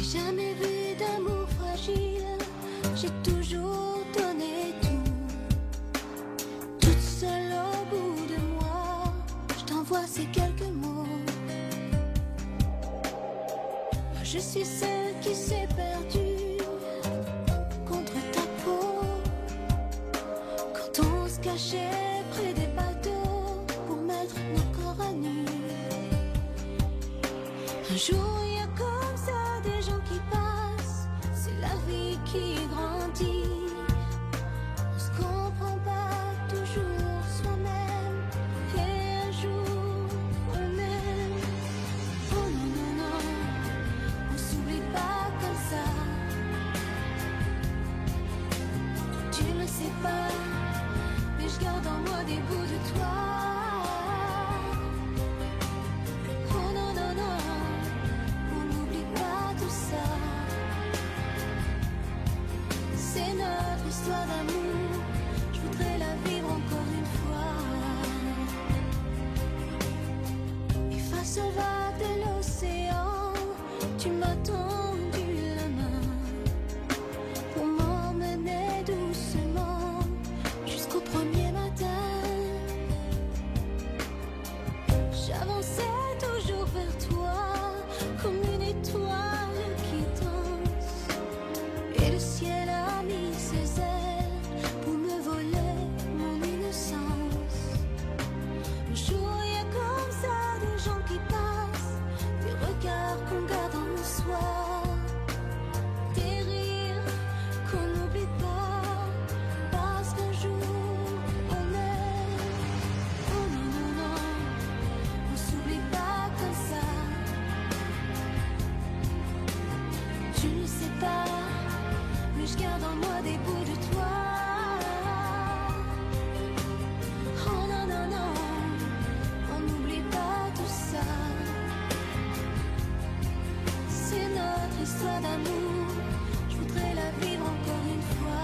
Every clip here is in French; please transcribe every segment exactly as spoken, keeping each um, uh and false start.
jamais vu d'amour fragile, j'ai toujours donné tout. Toute seule au bout de moi, je t'envoie ces quelques mots. Moi je suis celle qui s'est perdue contre ta peau, quand on se cachait près des bateaux pour mettre nos corps à nu. Un jour il y a comme ça des gens qui passent, c'est la vie qui grandit. On se comprend pas toujours soi-même, et un jour on aime. Oh non non non, on s'oublie pas comme ça. Tu ne le sais pas, mais je garde en moi des bouts de toi. Oh non non non, on n'oublie pas tout ça. C'est notre histoire d'amour, je voudrais la vivre encore une fois. Et face aux vagues de l'océan, tu m'as tendu la main pour m'emmener doucement jusqu'au premier matin. J'avançais toujours vers toi comme une étoile qui danse, et le ciel a mis ses ailes pour me voler mon innocence. Un jour il y a comme ça des gens qui passent, des regards qu'on garde en soi, des rires qu'on n'oublie pas, parce qu'un jour on aime. Oh non non non, on s'oublie pas comme ça. Tu ne sais pas, mais je garde en moi des bouts de toi. Oh non non non, on n'oublie pas tout ça. C'est notre histoire d'amour, je voudrais la vivre encore une fois.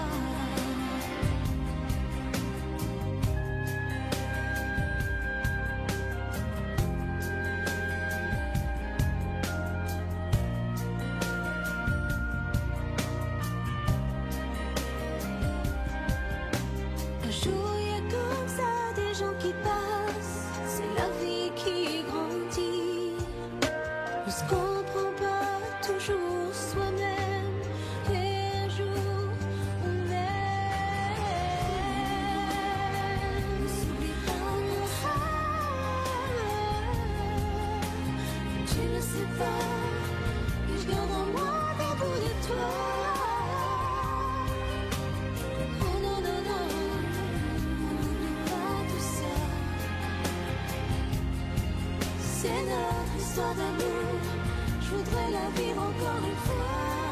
Un jour il y a comme ça des gens qui passent, c'est la vie qui grandit. On se comprend pas toujours soi-même, et un jour on aime. On s'oublie pas comme ça. Tu ne sais pas, mais je garde en moi des bouts de toi. Oh non non non, on n'oublie pas tout ça. C'est notre histoire d'amour, je voudrais la vivre encore une fois.